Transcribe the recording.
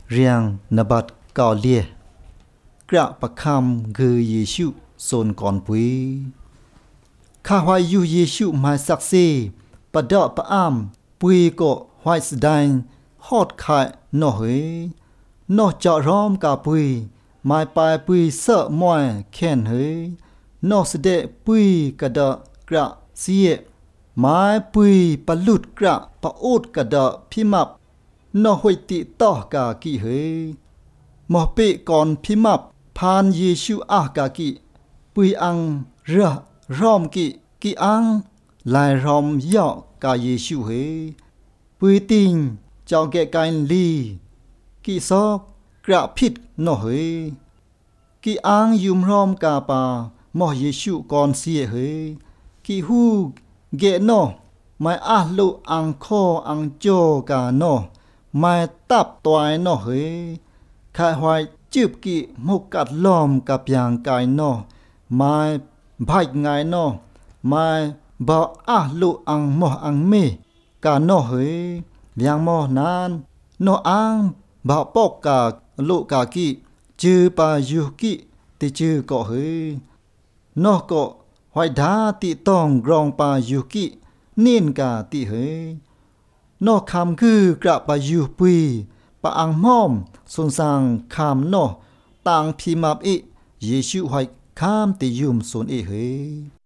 เรียงนบัดเก่าเลียกระประคำคือเยซูโซนก่อนปุยข้าไว้อยู่เยซูมาสักเซปะเดาะปะอ้ามปุยก็ไว้สดายฮอดขายนอเฮนอเจาะร้อมกาปุยไม้ปลายปุยเสะมอยแค้นเฮนอเสดปุยกระดะกระเสียไม้ปุยปะลุดกระปะโอดกระดะพิมับนอหวยติต่อกากิเฮหมอเปก่อนพิมับพานเยซูอากากิปุยอังเรือร้อมกิอังลายรอมย่อกาเยซูเฮปุยติงเจ้าแก่กายลีกิซอกกระพิดนอเฮกิอังยุมรอมกาปาหมอเยซูก่อนเสียเฮกิฮูเกนอไม่อาลุอังคออังโจกานอไม่ตับตวยนอเฮขายหอยจืบกิมุกกัดล้อมกับยางกายนอไม่ไผ่ไงนอไม่บ่อาลุอังหมออังเมกานอเฮยังหมอนานนออังบ่ปอกกาลุกากิจือปายุกิติจือก็เฮนอก็หอยดาติต้องกรองปายุกินินกาติเฮนอคำคือกระปายุปุยปะอังม่อมสนสางคำนอต่างพิมาบอิเยซูหอยคามติยุมสนเอเฮ